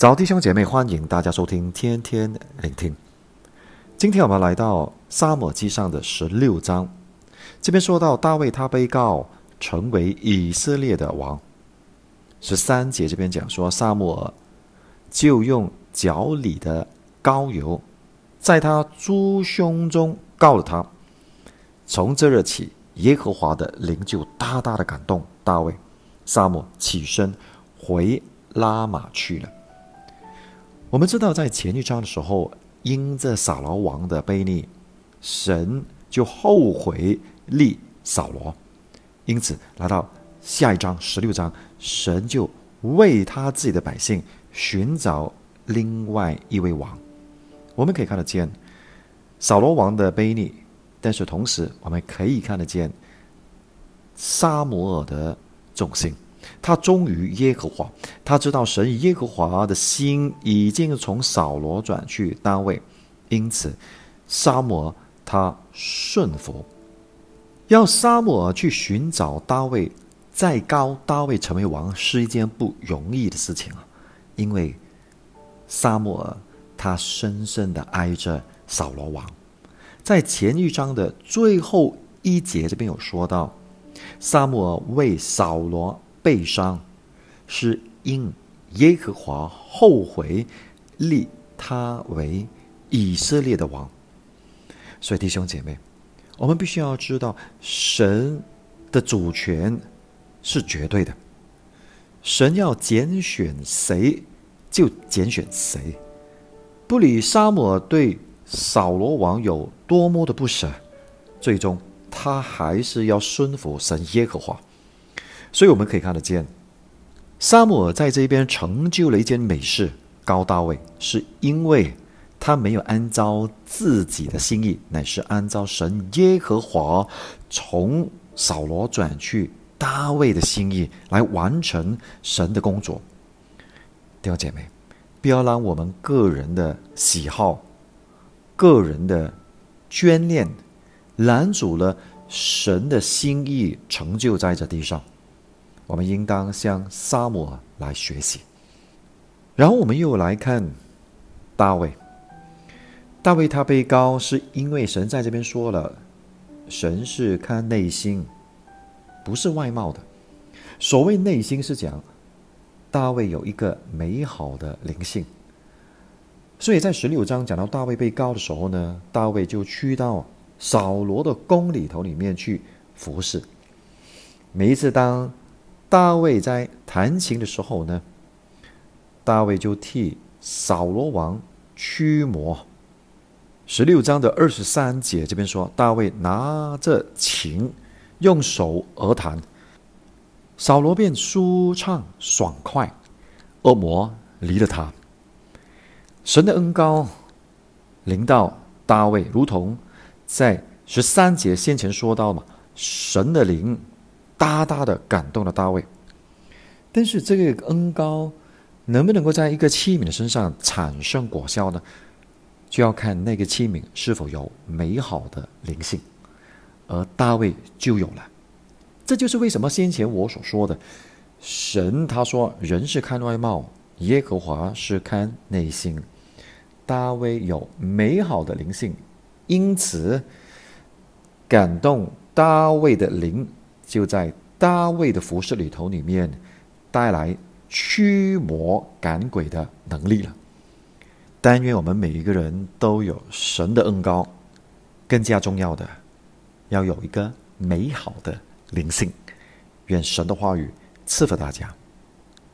早弟兄姐妹，欢迎大家收听天天聆听。今天我们来到撒母耳记上的16章，这边说到大卫他被告成为以色列的王。13节这边讲说，撒母耳就用脚里的膏油在他猪胸中膏了他。从这日起，耶和华的灵就大大的感动大卫，撒母耳起身回拉玛去了。我们知道在前一章的时候，因着扫罗王的悖逆，神就后悔立扫罗，因此来到下一章16章，神就为他自己的百姓寻找另外一位王。我们可以看得见扫罗王的悖逆，但是同时我们可以看得见撒母耳的忠心，他忠于耶和华，他知道神耶和华的心已经从扫罗转去大卫，因此撒母耳他顺服。要撒母耳去寻找大卫，再膏大卫成为王，是一件不容易的事情啊！因为撒母耳他深深的爱着扫罗王。在前一章的最后一节这边有说到，撒母耳为扫罗悲伤，是因耶和华后悔立他为以色列的王。所以弟兄姐妹，我们必须要知道，神的主权是绝对的，神要拣选谁就拣选谁，不理撒母耳对扫罗王有多么的不舍，最终他还是要顺服神耶和华。所以我们可以看得见，撒母耳在这边成就了一件美事，膏大卫，是因为他没有按照自己的心意，乃是按照神耶和华从扫罗转去大卫的心意来完成神的工作。弟兄姐妹，不要让我们个人的喜好、个人的眷恋拦阻了神的心意成就在这地上。我们应当向撒母耳来学习。然后我们又来看大卫。大卫他被膏，是因为神在这边说了，神是看内心，不是外貌的。所谓内心是讲大卫有一个美好的灵性。所以在16章讲到大卫被膏的时候呢，大卫就去到扫罗的宫里头里面去服侍。每一次当大卫在弹琴的时候呢，大卫就替扫罗王驱魔。16章的23节这边说，大卫拿着琴用手而弹，扫罗便舒畅爽快，恶魔离了他。神的恩膏临到大卫，如同在13节先前说到嘛，神的灵大大的感动了大卫。但是这个恩膏能不能够在一个器皿的身上产生果效呢？就要看那个器皿是否有美好的灵性，而大卫就有了。这就是为什么先前我所说的，神他说人是看外貌，耶和华是看内心。大卫有美好的灵性，因此感动大卫的灵就在大卫的服事里头里面带来驱魔赶鬼的能力了。但愿我们每一个人都有神的恩膏，更加重要的要有一个美好的灵性。愿神的话语赐福大家。